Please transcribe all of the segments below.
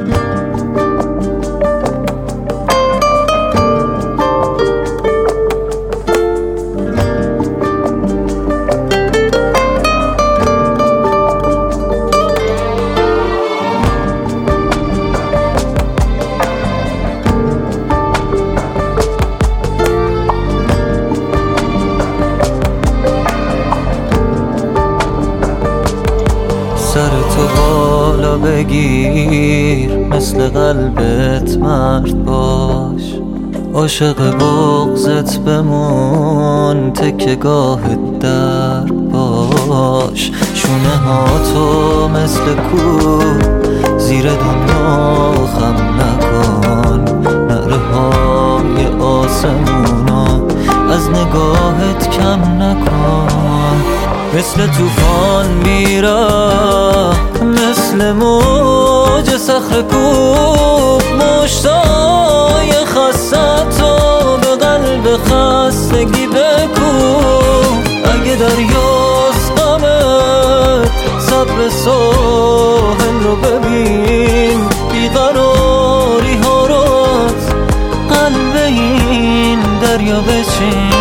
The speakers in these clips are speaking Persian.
سر تو بالا بگیر، مثل قلبت مرد باش، عاشق بغضت بمون، تکه گاه درد باش. شونه ها تو مثل کوه زیر دنیا خم نکن، نعره های آسمونا از نگاهت کم نکن. مثل طوفان میرم، مثل موج صخره کوب، مشتای خسته تو به قلب خستگی بکوب. اگه دریاست غمت، صبر ساحل رو ببین، بیقراری ها رو از قلب این دریا بچین.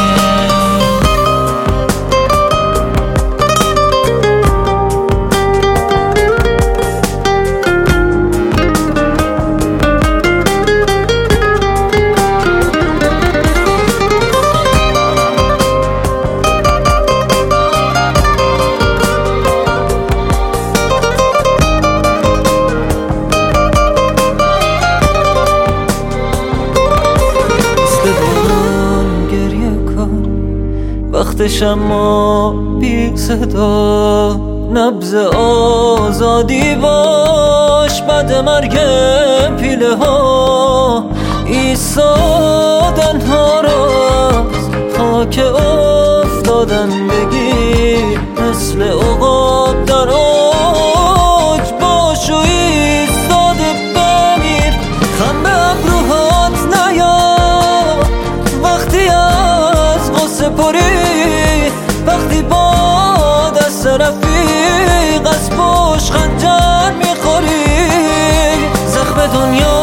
وقتش اما بی صدا، نبض آزادی باش، بعد مرگ پیله ها ایستادن ها راست. خاک افتادن بگیر، مثل عقاب در اوج باش و ایستاده بمیر. خم به ابروهات نیا وقتی از غصه پری، وقتی با دست رفیق از پشت خنجر میخوری. زخم دنیا